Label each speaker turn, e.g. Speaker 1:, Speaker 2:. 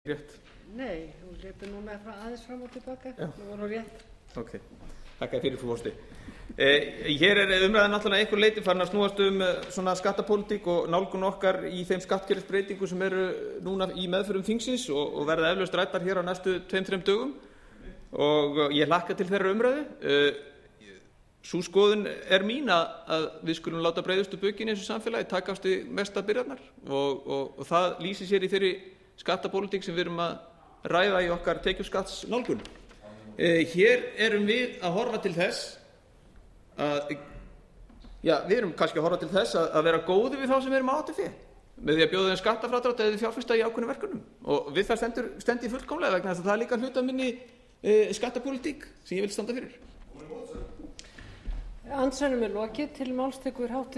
Speaker 1: rétt?
Speaker 2: Nei, hún hleypur núna aðeins fram og tilbaka. Nú var hún rétt.
Speaker 1: Ok, þakka fyrir frú forseti. Hér umræðan náttúrulega einhver leyti farin að snúast svona skattapólitík og nálgun okkar í þeim skattkerfisbreytingum sem eru núna í meðförum þingsins og verða eflaust ræddar hér á næstu 2-3 dögum og ég hlakka til þeirra umræðu. Sú skoðun mín að við skulum láta breiðustu bökin í þessu samfélagi taka á sig mesta byrðarnar og það lýsir sér í þeirri skattapólitík sem við erum að ræða í okkar tekjuskattsnálgun. Hér erum við að horfa til þess við erum kannski að horfa til þess að vera góði við þá sem erum á ATV með því að bjóða þeim skattafrádrátt eða fjárfesta í ákveðnum verkefnum og við það stend ég fullkomlega vegna þess að það er líka hluti af minni skattapólitík sem ég vil standa fyrir.
Speaker 2: Andsvörum lokið. Til máls tekur